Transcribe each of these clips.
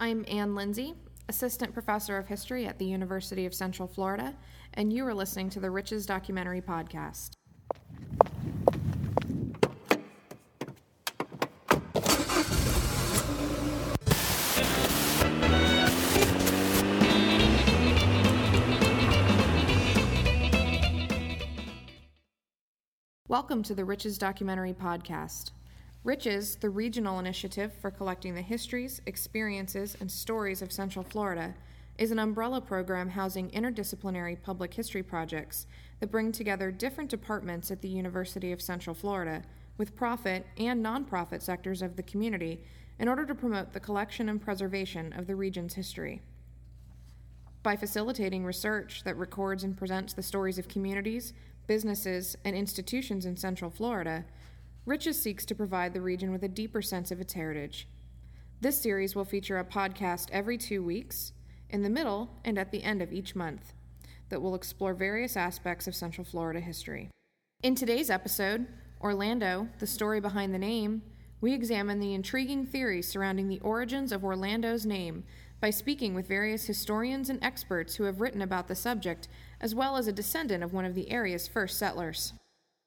I'm Ann Lindsay, Assistant Professor of History at the University of Central Florida, and you are listening to the Riches Documentary Podcast. Welcome to the Riches Documentary Podcast. Riches, the regional initiative for collecting the histories, experiences, and stories of Central Florida, is an umbrella program housing interdisciplinary public history projects that bring together different departments at the University of Central Florida with profit and nonprofit sectors of the community in order to promote the collection and preservation of the region's history. By facilitating research that records and presents the stories of communities, businesses, and institutions in Central Florida, Riches seeks to provide the region with a deeper sense of its heritage. This series will feature a podcast every 2 weeks, in the middle and at the end of each month, that will explore various aspects of Central Florida history. In today's episode, Orlando, the story behind the name, we examine the intriguing theories surrounding the origins of Orlando's name by speaking with various historians and experts who have written about the subject, as well as a descendant of one of the area's first settlers.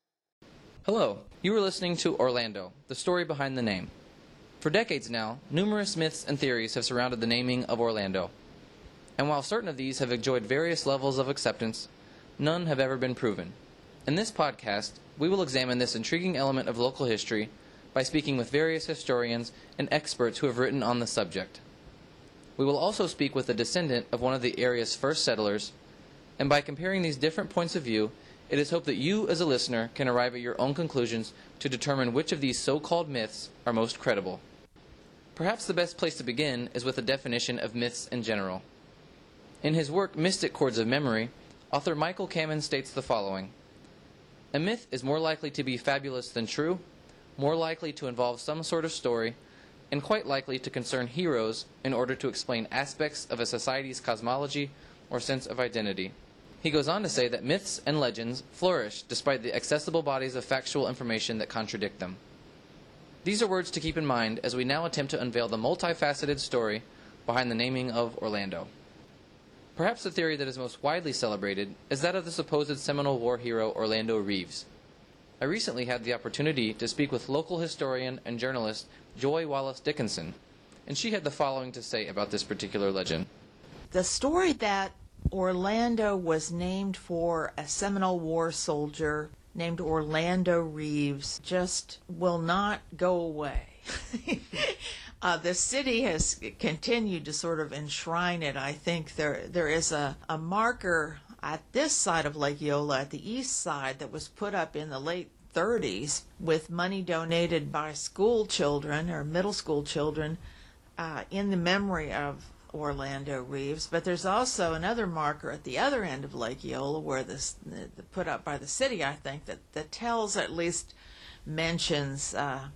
Hello, you are listening to Orlando, the story behind the name. For decades now, numerous myths and theories have surrounded the naming of Orlando. And while certain of these have enjoyed various levels of acceptance, none have ever been proven. In this podcast, we will examine this intriguing element of local history by speaking with various historians and experts who have written on the subject. We will also speak with a descendant of one of the area's first settlers, and by comparing these different points of view, it is hoped that you, as a listener, can arrive at your own conclusions to determine which of these so-called myths are most credible. Perhaps the best place to begin is with a definition of myths in general. In his work, Mystic Chords of Memory, author Michael Kamen states the following: "A myth is more likely to be fabulous than true, more likely to involve some sort of story, and quite likely to concern heroes in order to explain aspects of a society's cosmology or sense of identity." He goes on to say that myths and legends flourish despite the accessible bodies of factual information that contradict them. These are words to keep in mind as we now attempt to unveil the multifaceted story behind the naming of Orlando. Perhaps the theory that is most widely celebrated is that of the supposed Seminole War hero Orlando Reeves. I recently had the opportunity to speak with local historian and journalist Joy Wallace Dickinson, and she had the following to say about this particular legend. The story that Orlando was named for a Seminole War soldier named Orlando Reeves just will not go away. The city has continued to sort of enshrine it. I think there is a marker at this side of Lake Eola, at the east side, that was put up in the late 30s with money donated by school children or middle school children in the memory of Orlando Reeves. But there's also another marker at the other end of Lake Eola where this put up by the city, I think, that tells, at least mentions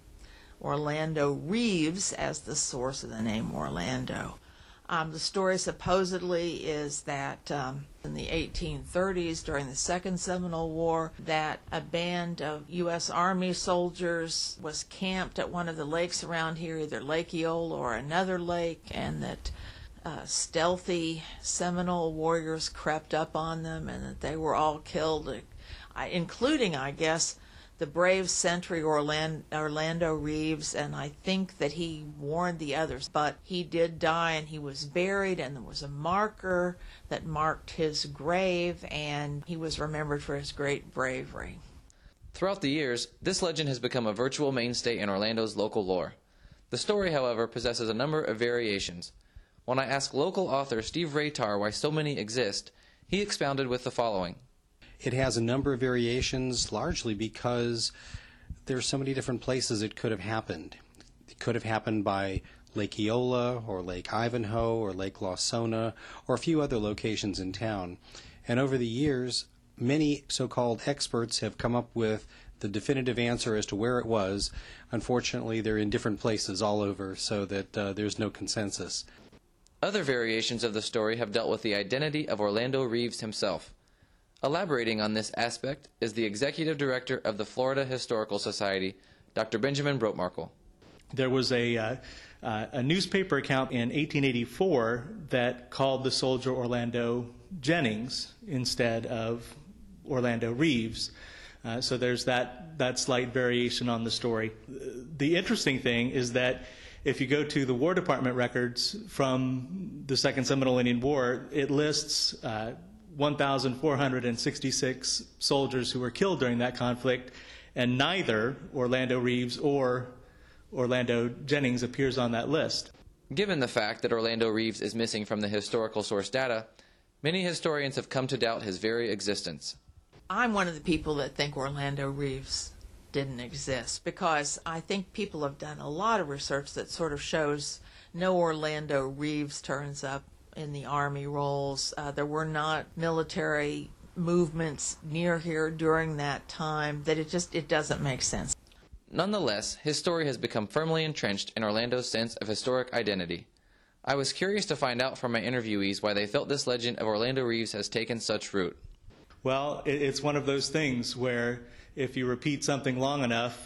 Orlando Reeves as the source of the name Orlando. The story supposedly is that in the 1830s, during the Second Seminole War, that a band of U.S. Army soldiers was camped at one of the lakes around here, either Lake Eola or another lake, and that stealthy Seminole warriors crept up on them, and that they were all killed, including, I guess, the brave sentry Orlando Reeves, and I think that he warned the others. But he did die, and he was buried, and there was a marker that marked his grave, and he was remembered for his great bravery. Throughout the years, this legend has become a virtual mainstay in Orlando's local lore. The story, however, possesses a number of variations. When I asked local author Steve Raytar why so many exist, he expounded with the following. It has a number of variations, largely because there's so many different places it could have happened. It could have happened by Lake Eola, or Lake Ivanhoe, or Lake Lawsona, or a few other locations in town. And over the years, many so-called experts have come up with the definitive answer as to where it was. Unfortunately, they're in different places all over, so that there's no consensus. Other variations of the story have dealt with the identity of Orlando Reeves himself. Elaborating on this aspect is the executive director of the Florida Historical Society, Dr. Benjamin Brotmarkle. There was a newspaper account in 1884 that called the soldier Orlando Jennings instead of Orlando Reeves. So there's that slight variation on the story. The interesting thing is that if you go to the War Department records from the Second Seminole Indian War, it lists 1,466 soldiers who were killed during that conflict, and neither Orlando Reeves or Orlando Jennings appears on that list. Given the fact that Orlando Reeves is missing from the historical source data, many historians have come to doubt his very existence. I'm one of the people that think Orlando Reeves didn't exist, because I think people have done a lot of research that sort of shows no Orlando Reeves turns up in the Army rolls. There were not military movements near here during that time, that it doesn't make sense. Nonetheless, his story has become firmly entrenched in Orlando's sense of historic identity. I was curious to find out from my interviewees why they felt this legend of Orlando Reeves has taken such root. Well, it's one of those things where if you repeat something long enough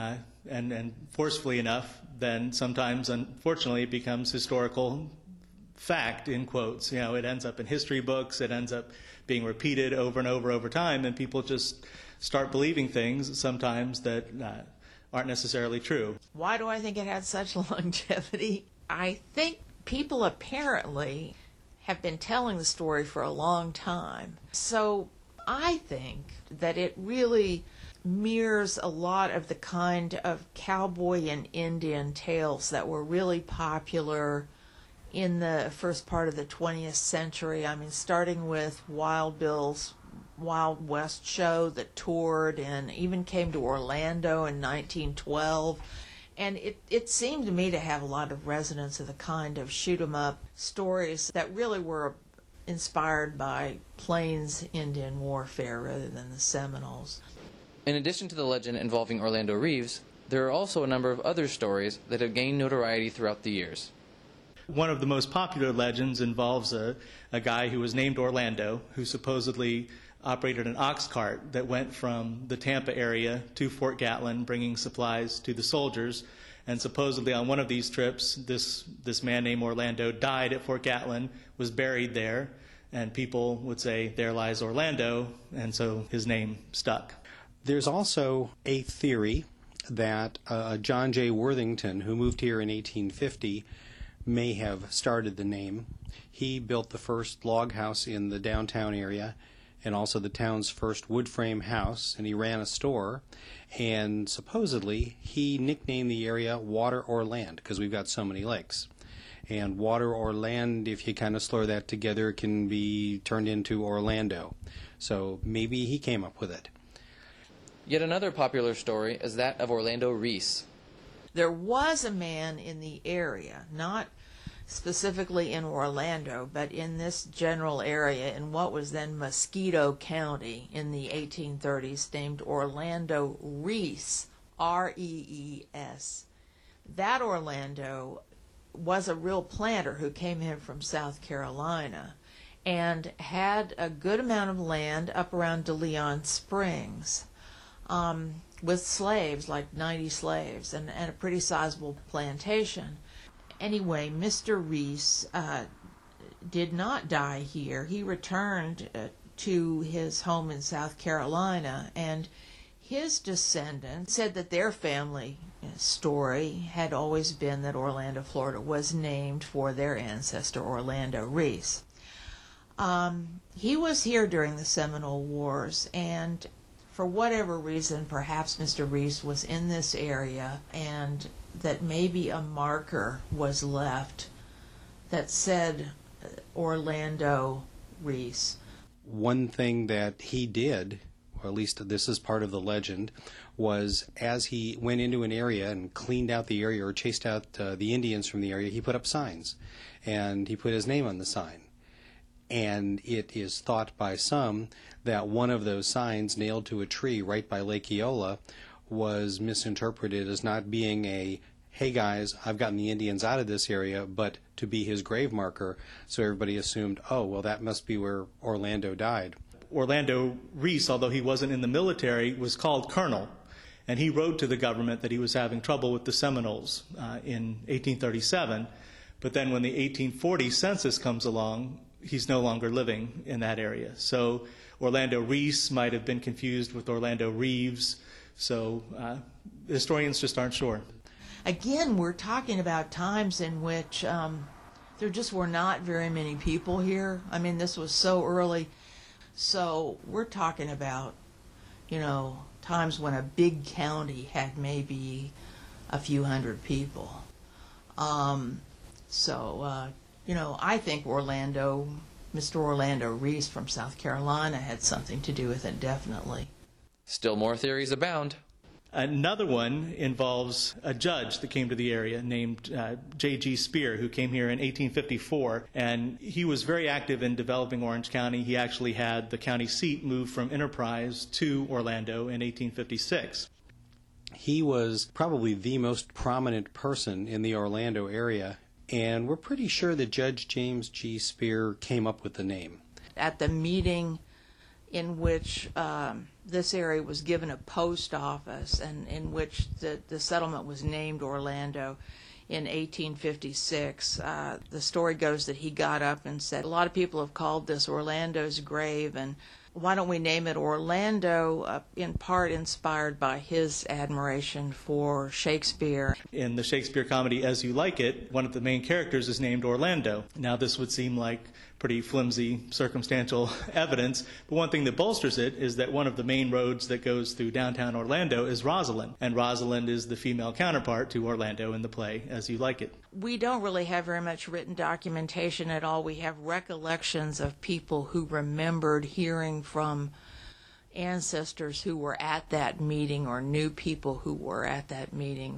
and forcefully enough, then sometimes, unfortunately, it becomes historical fact, in quotes. You know, it ends up in history books, it ends up being repeated over and over time, and people just start believing things sometimes that aren't necessarily true. Why do I think it had such longevity? I think people apparently have been telling the story for a long time. So I think that it really mirrors a lot of the kind of cowboy and Indian tales that were really popular in the first part of the 20th century. I mean, starting with Wild Bill's Wild West show that toured and even came to Orlando in 1912. And it seemed to me to have a lot of resonance of the kind of shoot-'em-up stories that really were inspired by Plains Indian warfare rather than the Seminoles. In addition to the legend involving Orlando Reeves, there are also a number of other stories that have gained notoriety throughout the years. One of the most popular legends involves a guy who was named Orlando, who supposedly operated an ox cart that went from the Tampa area to Fort Gatlin, bringing supplies to the soldiers. And supposedly on one of these trips, this man named Orlando died at Fort Gatlin, was buried there, and people would say, "There lies Orlando," and so his name stuck. There's also a theory that John J. Worthington, who moved here in 1850, may have started the name. He built the first log house in the downtown area and also the town's first wood frame house, and he ran a store, and supposedly he nicknamed the area Water or Land because we've got so many lakes. And water or land, if you kind of slur that together, can be turned into Orlando. So maybe he came up with it. Yet another popular story is that of Orlando Reese. There was a man in the area, not specifically in Orlando, but in this general area in what was then Mosquito County in the 1830s, named Orlando Reese, R-E-E-S. That Orlando was a real planter who came in from South Carolina and had a good amount of land up around De Leon Springs, with slaves, like 90 slaves, and a pretty sizable plantation. Anyway, Mr. Reese did not die here. He returned to his home in South Carolina, and his descendants said that their family story had always been that Orlando, Florida was named for their ancestor, Orlando Reese. He was here during the Seminole Wars, and for whatever reason, perhaps Mr. Reese was in this area, and that maybe a marker was left that said Orlando Reese. One thing that he did, or at least this is part of the legend, was as he went into an area and cleaned out the area or chased out the Indians from the area, he put up signs, and he put his name on the sign. And it is thought by some that one of those signs nailed to a tree right by Lake Eola was misinterpreted as not being a, "Hey guys, I've gotten the Indians out of this area," but to be his grave marker. So everybody assumed, oh, well, that must be where Orlando died. Orlando Reese, although he wasn't in the military, was called Colonel. And he wrote to the government that he was having trouble with the Seminoles in 1837. But then when the 1840 census comes along, he's no longer living in that area. So Orlando Reese might have been confused with Orlando Reeves. So historians just aren't sure. Again, we're talking about times in which there just were not very many people here. I mean, this was so early. So we're talking about, times when a big county had maybe a few hundred people. I think Mr. Orlando Reese from South Carolina had something to do with it, definitely. Still more theories abound. Another one involves a judge that came to the area named J.G. Spear, who came here in 1854, and he was very active in developing Orange County. He actually had the county seat moved from Enterprise to Orlando in 1856. He was probably the most prominent person in the Orlando area, and we're pretty sure that Judge James G. Spear came up with the name. At the meeting in which this area was given a post office and in which the settlement was named Orlando in 1856, the story goes that he got up and said, a lot of people have called this Orlando's grave, and why don't we name it Orlando, in part inspired by his admiration for Shakespeare. In the Shakespeare comedy As You Like It, one of the main characters is named Orlando. Now, this would seem like pretty flimsy circumstantial evidence, but one thing that bolsters it is that one of the main roads that goes through downtown Orlando is Rosalind, and Rosalind is the female counterpart to Orlando in the play As You Like It. We don't really have very much written documentation at all. We have recollections of people who remembered hearing from ancestors who were at that meeting or knew people who were at that meeting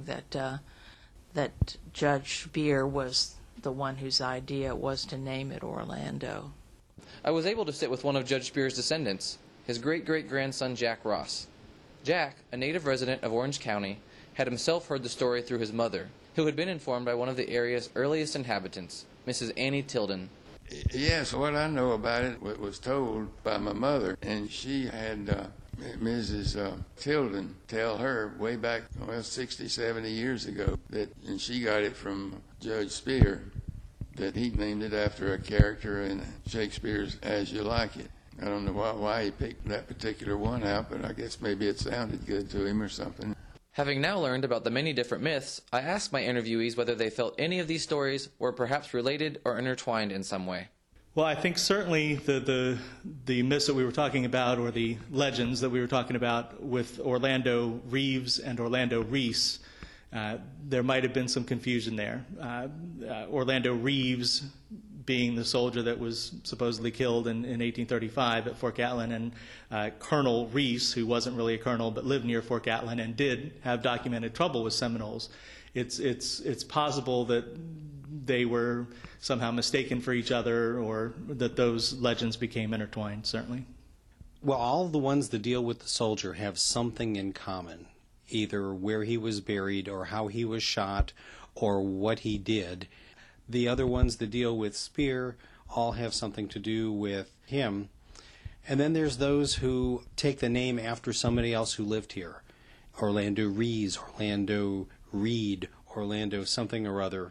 that Judge Spear was the one whose idea was to name it Orlando. I was able to sit with one of Judge Spear's descendants, his great-great-grandson Jack Ross. Jack, a native resident of Orange County, had himself heard the story through his mother, who had been informed by one of the area's earliest inhabitants, Mrs. Annie Tilden. Yes, what I know about it was told by my mother, and she had Mrs. Tilden tell her way back, 60, 70 years ago, and she got it from Judge Spear, that he named it after a character in Shakespeare's As You Like It. I don't know why he picked that particular one out, but I guess maybe it sounded good to him or something. Having now learned about the many different myths, I asked my interviewees whether they felt any of these stories were perhaps related or intertwined in some way. Well, I think certainly the myths that we were talking about, or the legends that we were talking about with Orlando Reeves and Orlando Reese, there might have been some confusion there. Orlando Reeves being the soldier that was supposedly killed in 1835 at Fort Gatlin, and Colonel Reese, who wasn't really a colonel but lived near Fort Gatlin and did have documented trouble with Seminoles. It's possible that they were somehow mistaken for each other, or that those legends became intertwined, certainly. Well, all the ones that deal with the soldier have something in common, either where he was buried or how he was shot or what he did. The other ones that deal with Spear all have something to do with him. And then there's those who take the name after somebody else who lived here. Orlando Rees, Orlando Reed, Orlando something or other.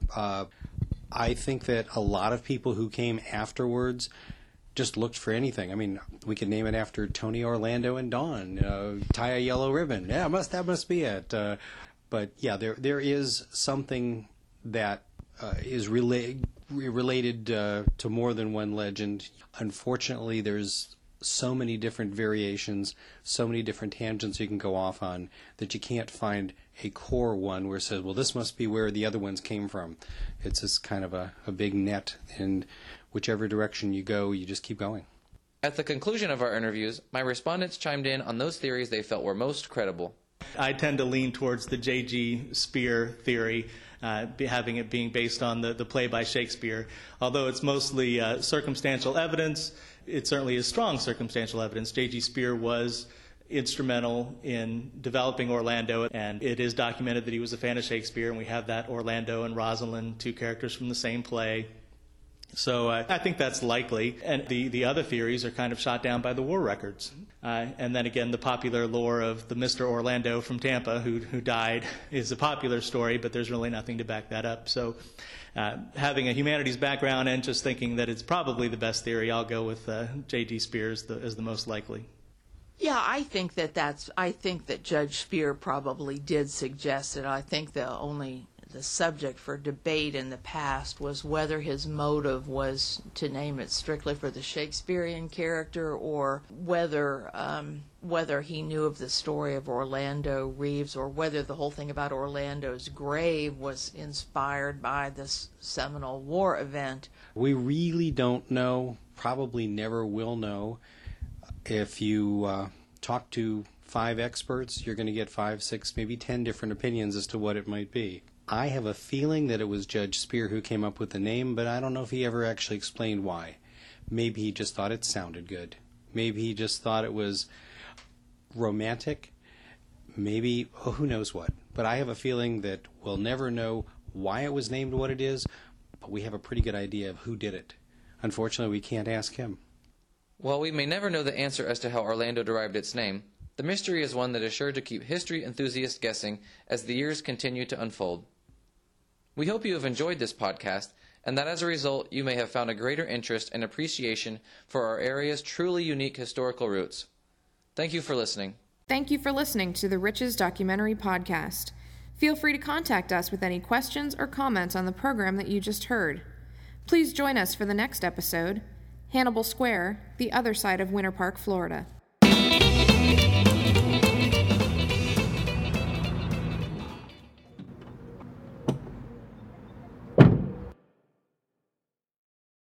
I think that a lot of people who came afterwards just looked for anything. I mean, we could name it after Tony Orlando and Dawn, tie a yellow ribbon. Yeah, that must be it. But yeah, there is something that is related to more than one legend. Unfortunately, there's so many different variations, so many different tangents you can go off on, that you can't find a core one where it says, well, this must be where the other ones came from. It's just kind of a big net, and whichever direction you go, you just keep going. At the conclusion of our interviews, my respondents chimed in on those theories they felt were most credible. I tend to lean towards the J.G. Spear theory, having it being based on the play by Shakespeare. Although it's mostly circumstantial evidence, it certainly is strong circumstantial evidence. J.G. Spear was instrumental in developing Orlando, and it is documented that he was a fan of Shakespeare, and we have that Orlando and Rosalind, two characters from the same play. So I think that's likely. And the other theories are kind of shot down by the war records. And then again, the popular lore of the Mr. Orlando from Tampa who died is a popular story, but there's really nothing to back that up. So having a humanities background and just thinking that it's probably the best theory, I'll go with J.D. Spear as the most likely. Yeah, I think that Judge Spear probably did suggest it. I think the subject for debate in the past was whether his motive was to name it strictly for the Shakespearean character, or whether he knew of the story of Orlando Reeves, or whether the whole thing about Orlando's grave was inspired by this Seminole War event. We really don't know, probably never will know. If you talk to 5 experts, you're going to get 5, 6, maybe 10 different opinions as to what it might be. I have a feeling that it was Judge Spear who came up with the name, but I don't know if he ever actually explained why. Maybe he just thought it sounded good. Maybe he just thought it was romantic. Maybe, who knows what. But I have a feeling that we'll never know why it was named what it is, but we have a pretty good idea of who did it. Unfortunately, we can't ask him. While we may never know the answer as to how Orlando derived its name, the mystery is one that is sure to keep history enthusiasts guessing as the years continue to unfold. We hope you have enjoyed this podcast, and that as a result you may have found a greater interest and appreciation for our area's truly unique historical roots. Thank you for listening. Thank you for listening to the Riches Documentary Podcast. Feel free to contact us with any questions or comments on the program that you just heard. Please join us for the next episode, Hannibal Square, the other side of Winter Park, Florida.